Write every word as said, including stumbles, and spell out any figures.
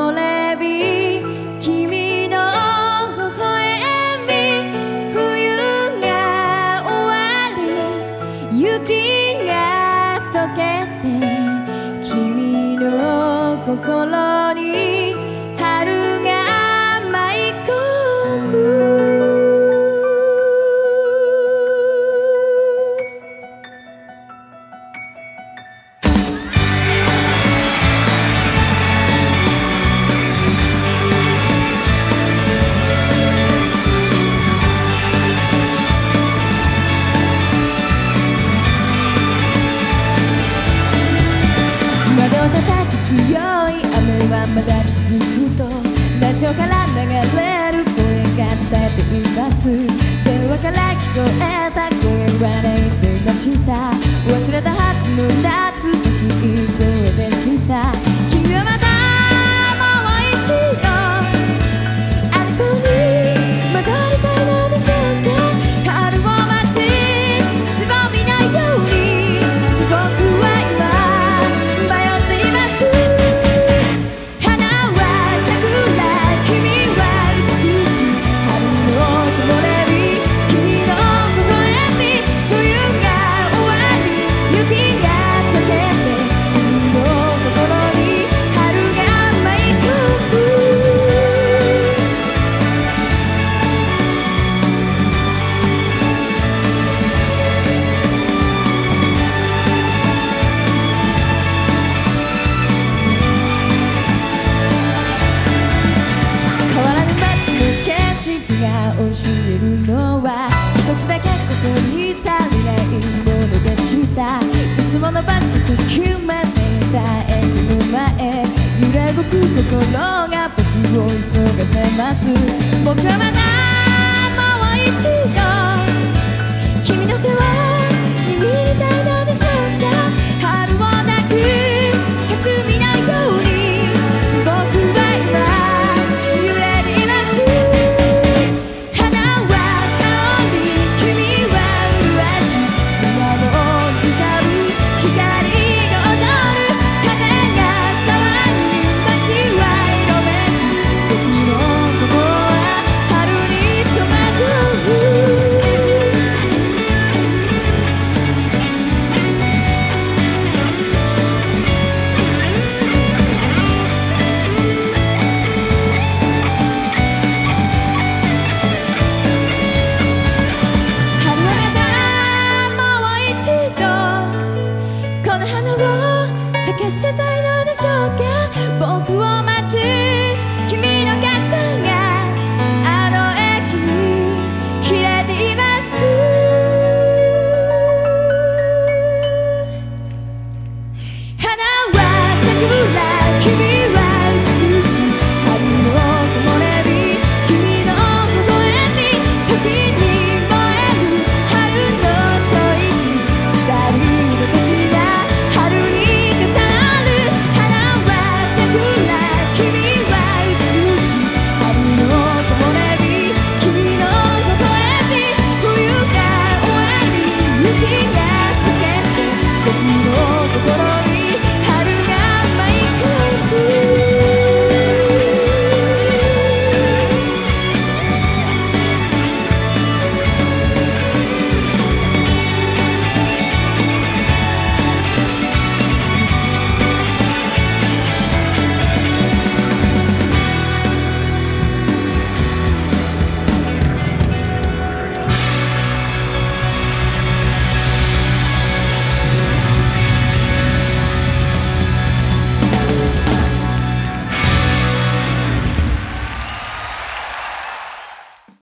れ日君の微笑み冬が終わり雪が溶けて君の心に春が舞い込む窓を叩く強い雨はまだ続くとラジオから流れる声が伝えています電話から聞こえた声は泣いてました忘れたはずの懐かしい声でした君はまたもう一度あの頃に戻りたいのでしょうか春を待ちつぼみのように僕は今迷っています花は桜君は美しい春の木漏れ日君の微笑み冬が終わり雪が溶けて君の心に春が舞い込む変わらぬ街の景色が教えるのは一つだけここに足りないものでしたいつもの場所と決めていた駅の前揺れ動く心が僕を急がせます僕はまたもう一度